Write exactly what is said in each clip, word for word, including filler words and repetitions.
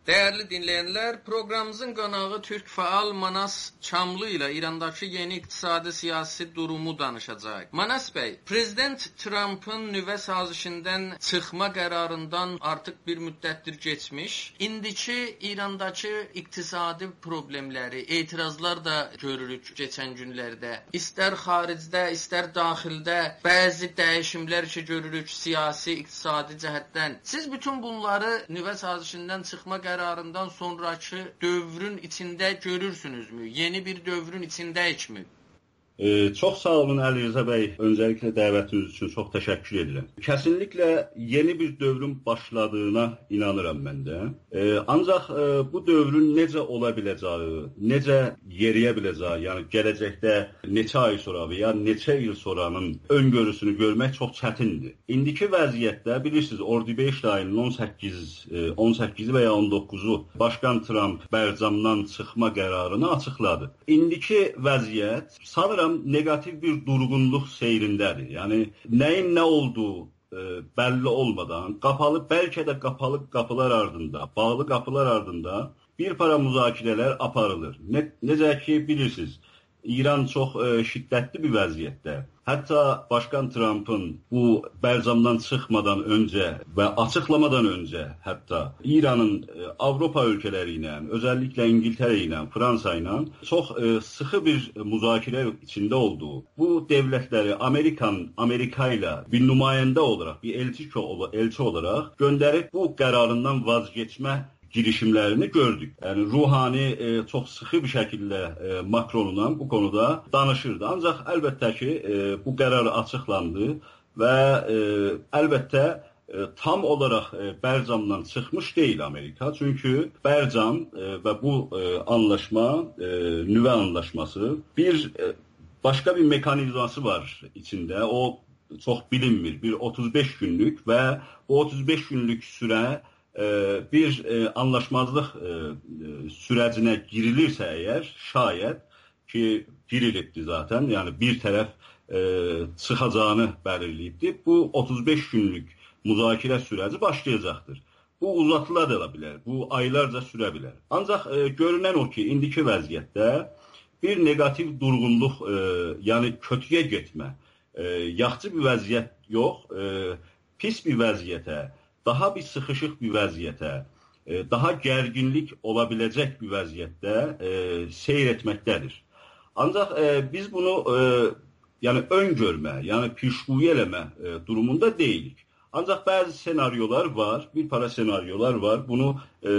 Değerli dinleyenler, programımızın qonağı Türk faal Manas Çamlı ile İrandakı yeni iqtisadi siyasi durumu danışacaq. Manas Bey, Prezident Trump'ın nüvə sazişindən çıxma qərarından artıq bir müddətdir geçmiş. İndiki İrandakı iqtisadi problemləri, etirazlar da görürük geçən günlərdə. İstər xaricdə, istər daxildə bəzi dəyişimlər ki görürük siyasi, iqtisadi cəhətdən. Siz bütün bunları nüvə sazişindən çıxma qərarından kararından sonraki dövrün içində görürsünüzmü? Yeni bir dövrün içindəyikmi? Ee, çok sağ olun Ali Rıza Bey. Öncelikle davetiniz için çok teşekkür ederim. Kesinlikle yeni bir dövrün başladığına inanıram ben de. Ee, ancak e, bu dövrün necə olabileceği, necə yeriyebileceği, yani gelecekte neçə ay sonra veya neçə yıl sonranın öngörüsünü görmek çok çətindir. İndiki vəziyyətdə bilirsiniz, Ordubeş ayının on səkkiz, on səkkizi veya on dokkuzu Başkan Trump Bərzamdan çıxma qərarını açıqladı. İndiki vəziyyət sanırım negatif bir durgunluq seyrindədir. Yəni nəyin nə olduğu e, bəlli olmadan, qapalı, bəlkə də qapalı qapılar ardında, bağlı qapılar ardında bir para müzakirələr aparılır. Ne, necə ki bilirsiniz, İran çox e, şiddətli bir vəziyyətdə. Hətta Başkan Trump'ın bu Bərzamdan çıxmadan öncə və açıqlamadan öncə hətta İranın e, Avropa ölkələri ilə, özəlliklə İngiltərə ilə, Fransa ilə çox e, sıxı bir müzakirə içində olduğu, bu devletləri Amerikan, Amerika ilə bir nümayəndə olaraq, bir elçi, elçi olaraq göndərib bu qərarından vazgeçmə girişimlerini gördük. Yani Ruhani e, çok sıkı bir şekilde e, Macron'la bu konuda danışırdı. Ancak elbette ki e, bu kararı açıklandı ve e, elbette e, tam olarak e, Bərzamdan çıkmış değil Amerika. Çünkü Bərzam e, ve bu e, anlaşma, e, nüve anlaşması bir e, başka bir mekanizması var içinde. O çok bilinmir. Bir otuz beş günlük ve bu otuz beş günlük süre bir e, anlaşmazlıq e, sürecine girilirse eğer, şayet ki girilibdi zaten, yani bir taraf e, çıxacağını belirleyibdi, bu otuz beş günlük müzakirə süreci başlayacaktır. Bu uzatıla da bilər, bu aylarca süre bilər. Ancaq e, görünen o ki indiki vəziyyətdə bir negatif durgunluq, e, yani kötüye getmə, e, yaxşı bir vəziyyət yox, e, pis bir vəziyyətə, daha bir sıkışık bir vəziyyətə, daha gerginlik olabilecek bir vəziyyətdə e, seyr etməkdədir. Ancaq e, biz bunu e, yani öngörmə, yani pişquyu eləmə e, durumunda deyilik. Ancaq bəzi senaryolar var, bir para senaryolar var. Bunu e,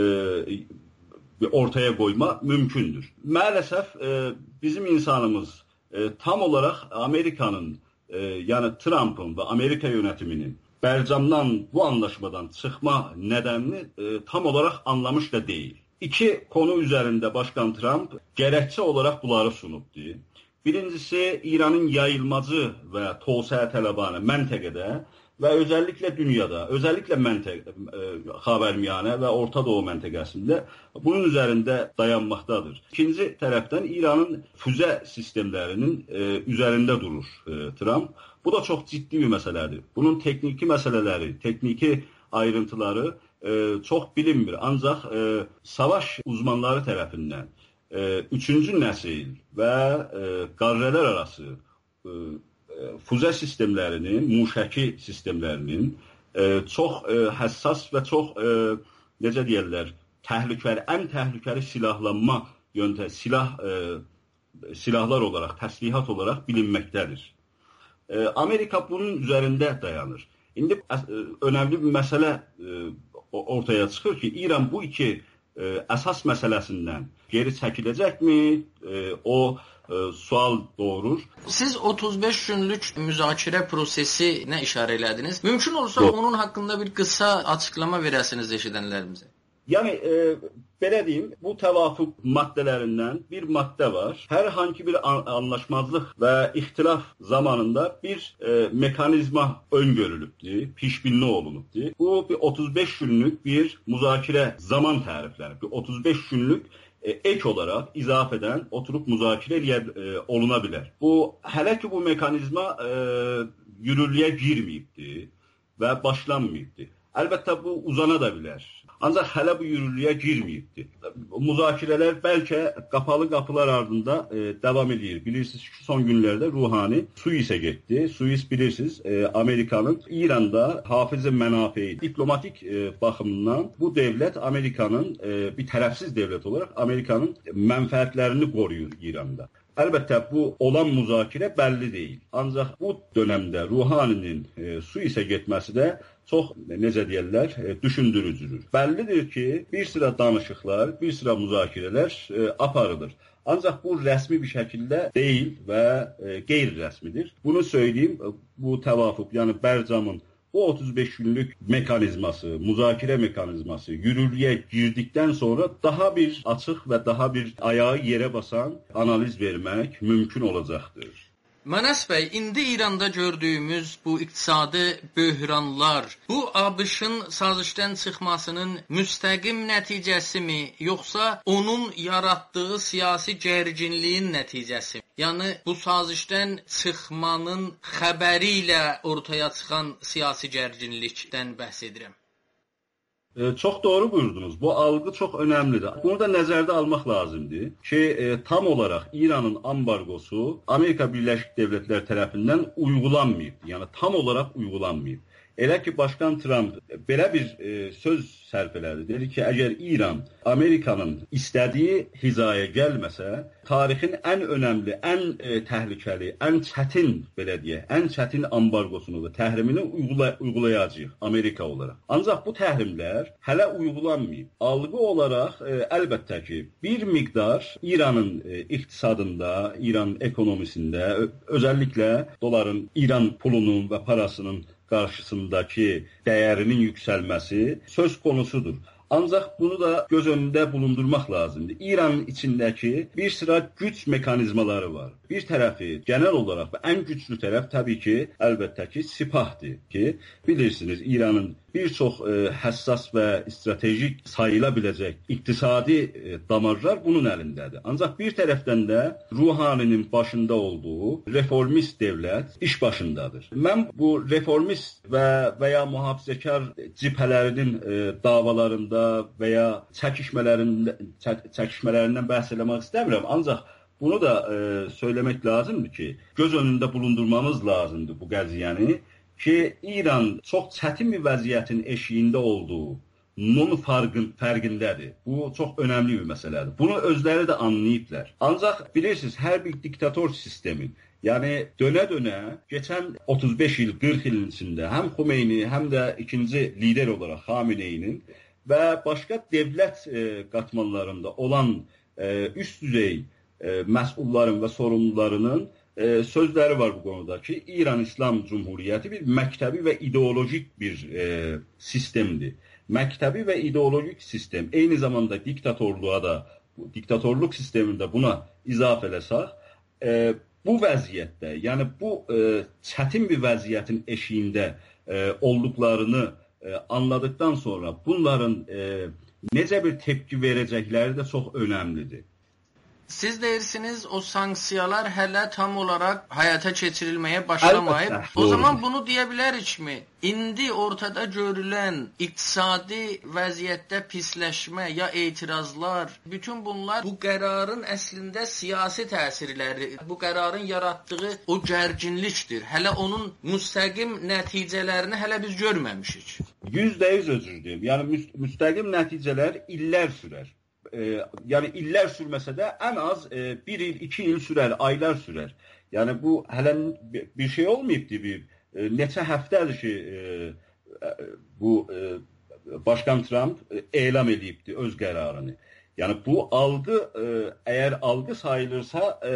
ortaya koyma mümkündür. Maalesef e, bizim insanımız e, tam olarak Amerika'nın e, yani Trump'ın ve Amerika yönetiminin Bərzamdan bu anlaşmadan çıxma nedenini e, tam olarak anlamış da değil. İki konu üzerinde Başkan Trump gerekçe olarak bunları sunubdu. Birincisi İran'ın yayılmacı ve tosaya tələbanı məntəqədə ve özellikle dünyada, özellikle məntəq, e, Xavərmiyane ve Orta Doğu məntəqəsində bunun üzerinde dayanmaktadır. İkinci taraftan İran'ın füze sistemlerinin e, üzerinde durur e, Trump. Bu da çok ciddi bir meseledir. Bunun tekniki meseleleri, tekniki ayrıntıları e, çok bilinmir. Ancak e, savaş uzmanları tarafından e, üçüncü nesil ve e, qarrelər arası e, füze sistemlerinin, muşaki sistemlerinin e, çok e, hassas ve çok e, necə deyirlər, təhlükəli, ən təhlükəli silahlanma yöntə, silah e, silahlar olarak, təslihat olarak bilinmektedir. Amerika bunun üzerinde dayanır. Şimdi önemli bir mesele ortaya çıkır ki İran bu iki esas meselesinden geri çekilecek mi? O sual doğurur. Siz otuz beş günlük müzakirə prosesinə işarə elədiniz. Mümkün olsa Doğru. Onun hakkında bir kısa açıklama verəsiniz eşidənlərimizə. Yani e, belə deyim, bu təvafuk maddelerinden bir madde var. Herhangi bir anlaşmazlık ve ihtilaf zamanında bir e, mekanizma öngörülübdü, pişbinli olunubdu. Bu bir otuz beş günlük bir müzakire zaman tarifleri, bir otuz beş günlük e, ek olarak izafeden oturup müzakire e, olunabilir. Bu hele ki bu mekanizma e, yürürlüğe girmeyibdi ve başlanmayıbdı. Elbette bu uzana da bilər. Ancaq hələ bu yürürlüyə girməyibdir. Müzakirələr bəlkə qapalı qapılar ardında e, davam edir. Bilirsiniz ki, son günlərdə Ruhani Suisə getdi. Suis bilirsiniz e, Amerikanın İranda hafiz-i mənafi diplomatik e, baxımından bu dövlət Amerikanın e, bir tərəfsiz dövlət olaraq Amerikanın mənfəətlərini qoruyur İranda. Əlbəttə bu olan müzakirə bəlli deyil. Ancaq bu dövrdə Ruhaninin e, Suisə getməsi də çox, necə deyirlər, e, düşündürücüdür. Bəllidir ki, bir sıra danışıqlar, bir sıra müzakirələr e, aparılır. Ancaq bu rəsmi bir şəkildə deyil və e, qeyri-rəsmidir. Bunu söyləyim, bu təvafuq, yəni Bərcamın bu otuz beş günlük mekanizması, müzakirə mekanizması yürürlüyə girdikdən sonra daha bir açıq və daha bir ayağı yerə basan analiz vermək mümkün olacaqdır. Manas bəy, indi İranda gördüyümüz bu iqtisadi böhranlar, bu ABŞ-ın sazişdən çıxmasının müstəqim nəticəsimi, yoxsa onun yaratdığı siyasi gərginliyin nəticəsi? Yəni bu sazişdən çıxmanın xəbəri ilə ortaya çıxan siyasi gərginlikdən bəhs edirəm. E, çok doğru buyurdunuz. Bu algı çok önemlidir. Bunu da nəzərdə almaq lazımdır ki, e, tam olarak İranın ambargosu Amerika Birləşik Devletləri tərəfindən uygulanmayıb. Yəni tam olarak uygulanmayıb. Elə ki, Başkan Trump belə bir e, söz sərf elədi. Dedi ki, əgər İran Amerikanın istədiyi hizaya gəlməsə, tarixin ən önəmli, ən e, təhlükəli, ən çətin, belə deyək, ən çətin ambargosunu və təhrimini uygula uygulayacağıq Amerika olaraq. Ancaq bu təhrimlər hələ uygulanmayıb. Algı olaraq e, əlbəttə ki, bir miqdar İranın e, iqtisadında, İran ekonomisində, özəlliklə doların, İran pulunun və parasının qarşısındakı dəyərinin yüksəlməsi söz konusudur. Ancaq bunu da göz önündə bulundurmaq lazımdır. İranın içindəki bir sıra güc mekanizmaları var. Bir tərəfi genel olaraq və ən güclü tərəf təbii ki, əlbəttə ki, sipahdır ki, bilirsiniz İranın bir çox e, həssas və stratejik sayıla biləcək iqtisadi e, damarlar bunun əlindədir. Ancaq bir tərəfdən də Ruhaninin başında olduğu reformist dövlət iş başındadır. Mən bu reformist və və ya mühafizəkar cibhələrinin e, davalarında və ya çəkişmələrindən çəkişmələrindən bəhs eləmək istəmirəm. Ancaq bunu da e, söyləmək lazımdır ki, göz önündə bulundurmamız lazımdır bu qəziyyəni ki, İran çox çətin bir vəziyyətin eşiyində olduğunun farkın, fərqindədir. Bu çox önəmli bir məsələdir. Bunu özləri də anlayıblar. Ancaq bilirsiniz, hər bir diktator sistemin, yəni dönə-dönə keçən otuz beş il, qırx ilin içində həm Xomeyni, həm də ikinci lider olaraq Xameneyinin və başqa dövlət e, qatmanlarında olan e, üst düzey e, məsulların və sorumlularının e, sözləri var bu konuda ki, İran İslam Cumhuriyyəti bir məktəbi və ideolojik bir e, sistemdir. Məktəbi və ideolojik sistem eyni zamanda diktatorluğa da, diktatorluq sistemində buna izaf eləsək, e, bu vəziyyətdə, yəni bu e, çətin bir vəziyyətin eşiyində e, olduqlarını e, anladıktan sonra bunların e, necə bir tepki verəcəkləri də çox önəmlidir. Siz deyirsiniz, o sanksiyalar hələ tam olaraq həyata keçirilməyə başlamayıb. Əlbəttə, o zaman bunu deyə bilərikmi? İndi ortada görülən iqtisadi vəziyyətdə pisləşmə ya etirazlar, bütün bunlar bu qərarın əslində siyasi təsirləri, bu qərarın yaratdığı o gərginlikdir. Hələ onun müstəqim nəticələrini hələ biz görməmişik. yüzdə yüz özür deyim. Yəni müstəqim nəticələr illər sürər. E, yəni illər sürməsə də ən az e, bir il, iki il sürər, aylar sürər. Yəni bu hələ bir şey olmayıbdır. Bir, e, neçə həftədir ki, e, bu e, Başkan Trump e, elan edibdir öz qərarını. Yəni bu algı, e, əgər algı sayılırsa, e,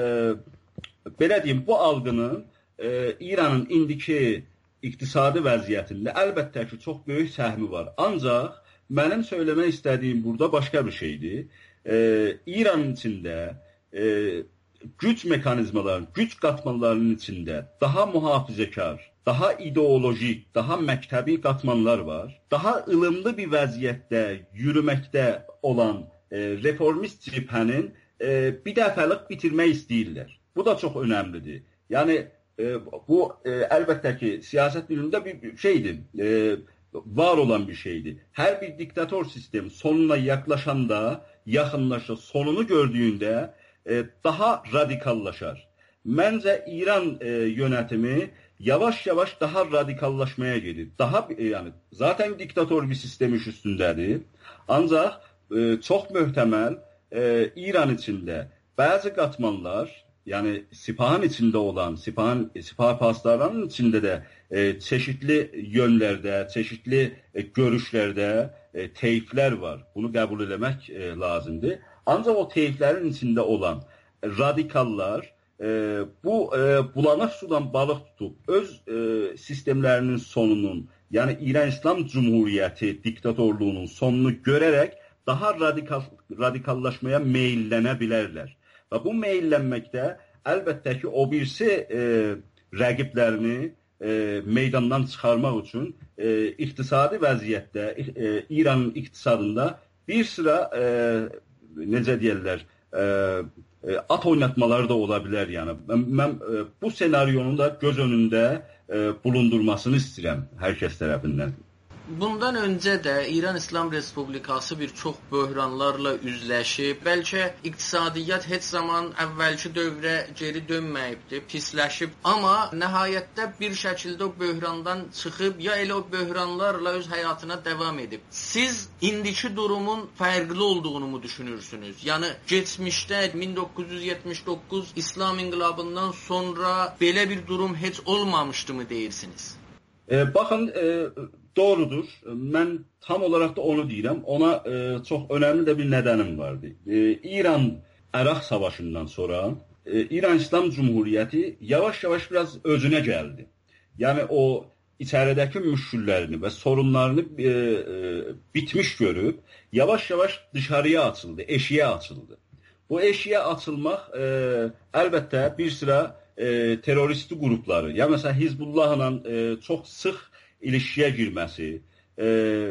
belə deyim, bu algının e, İranın indiki iqtisadi vəziyyətində əlbəttə ki, çox böyük səhmi var. Ancaq mənim söyləmək istədiyim burada başqa bir şeydir. Ee, İranın içində e, güc mekanizmalarının, güc qatmanlarının içində daha mühafizəkar, daha ideolojik, daha məktəbi qatmanlar var. Daha ılımlı bir vəziyyətdə yürüməkdə olan e, reformist cibhənin e, bir dəfəlik bitirmək istəyirlər. Bu da çox önəmlidir. Yəni e, bu e, əlbəttə ki, siyasət dilində bir şeydir. E, var olan bir şeydir. Hər bir diktator sistemi sonuna yaklaşanda, yaxınlaşır, sonunu gördüyündə e, daha radikallaşar. Məncə İran e, yönetimi yavaş-yavaş daha radikallaşmaya gedir. Daha e, yani zaten diktator bir sistem iş üstündədir. Ancaq e, çox möhtəməl e, İran içində bəzi qatmanlar, yani sipahın içinde olan, sipahın, sipah paslarının içinde de e, çeşitli yönlerde, çeşitli e, görüşlerde e, teyfler var. Bunu kabul etmek e, lazımdır. Ancak o teyflerin içinde olan e, radikallar e, bu e, bulanıq sudan balıq tutup öz e, sistemlerinin sonunun, yani İran İslam Cumhuriyeti diktatorluğunun sonunu görerek daha radikal radikallaşmaya meyillenebilirler. Və bu meyillənməkdə əlbəttə ki, o birisi e, rəqiblərini e, meydandan çıxarmaq üçün e, iqtisadi vəziyyətdə, e, İranın iqtisadında bir sıra e, necə deyirlər, e, e, at oynatmaları da ola bilər. Yəni. Mən, mən e, bu senaryonun da göz önündə e, bulundurmasını istəyirəm hər kəs tərəfindən. Bundan öncə də İran İslam Respublikası bir çox böhranlarla üzləşib. Bəlkə iqtisadiyyat heç zaman əvvəlki dövrə geri dönməyibdir, pisləşib. Amma nəhayətdə bir şəkildə o böhrandan çıxıb, ya elə o böhranlarla öz həyatına davam edib. Siz indiki durumun fərqli olduğunu mu düşünürsünüz? Yəni, geçmişdə min doqquz yüz yetmiş doqquz İslam inqilabından sonra belə bir durum heç olmamışdı mı deyirsiniz? E, baxın, e, doğrudur. Mən tam olarak da onu deyirəm. Ona e, çox önemli de bir nedənim vardı. E, İran-Əraq savaşından sonra e, İran İslam Cumhuriyeti yavaş-yavaş biraz özüne geldi. Yani o içerideki müşküllerini ve sorunlarını e, e, bitmiş görüp yavaş-yavaş dışarıya açıldı, eşiğe açıldı. Bu eşiğe açılmaq e, əlbəttə bir sıra e, terörist grupları, ya mesela Hizbullahla e, çok sık ilişkiye girmesi, e,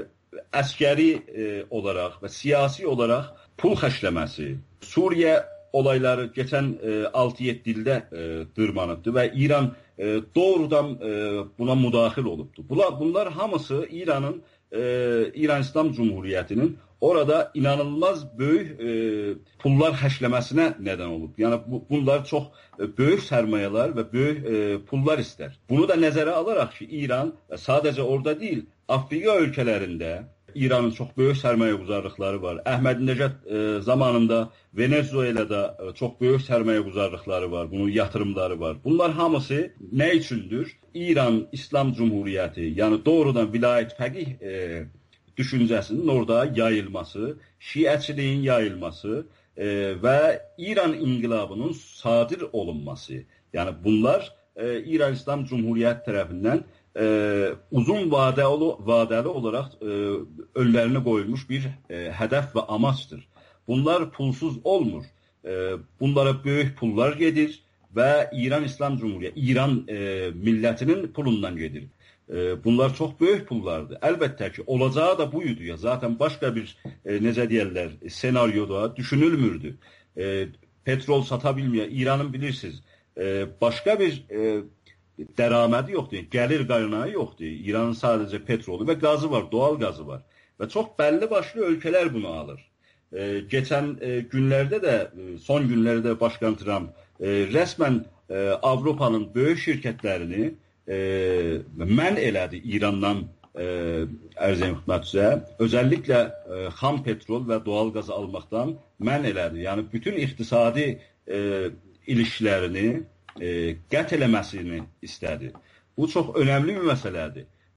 əskeri e, olarak ve siyasi olarak pul xərcləməsi, Suriye olayları geçen e, altı yeddi ildə e, dırmanıbdı ve İran e, doğrudan e, buna müdaxil olubdu. Bunlar, bunlar hamısı İran'ın, e, İran İslam Cumhuriyeti'nin orada inanılmaz böyük e, pullar xərcləməsinə neden olub. Yani bu, bunlar çox e, böyük sərmayeler ve büyük e, pullar ister. Bunu da nəzərə alaraq ki, İran sadece orada değil, Afrika ülkelerinde İran'ın çok büyük sərmayeguzarlıqları var. Əhmədinəcad e, zamanında Venezuela'da e, çok büyük sərmayeguzarlıqları var. Bunun yatırımları var. Bunlar hamısı ne içindir? İran İslam Cumhuriyeti, yani doğrudan vilayet fəqih e, düşüncəsinin orada yayılması, şiəçiliyin yayılması e, ve İran inqilabının sadir olunması. Yani bunlar e, İran İslam Cumhuriyeti tarafından e, uzun vadeli, vadeli olarak e, önlerine koyulmuş bir e, hedef ve amaçtır. Bunlar pulsuz olmur. E, bunlara büyük pullar gelir ve İran İslam Cumhuriyeti, İran e, milletinin pulundan gelir. Bunlar çok büyük pullardı. Elbette ki olacağı da buydu ya. Zaten başka bir e, necə deyirlər, senaryoda düşünülmürdü. E, petrol satabilmeye, İran'ın bilirsiniz e, başka bir e, dəramədi yoktu. Gelir kaynağı yoktu. İran'ın sadece petrolü ve gazı var, doğal gazı var. Ve çok belli başlı ülkeler bunu alır. E, geçen e, günlerde de, e, son günlerde Başkan Trump e, resmen e, Avrupa'nın büyük şirketlerini E, mən elədi İrandan e, ərzəm xidmətçisə, özellikle e, xam petrol ve doğal gazı almaktan mən elədi. Yani bütün iktisadi e, ilişkilerini e, qət eləməsini istədi. Bu çok önemli bir məsələdir.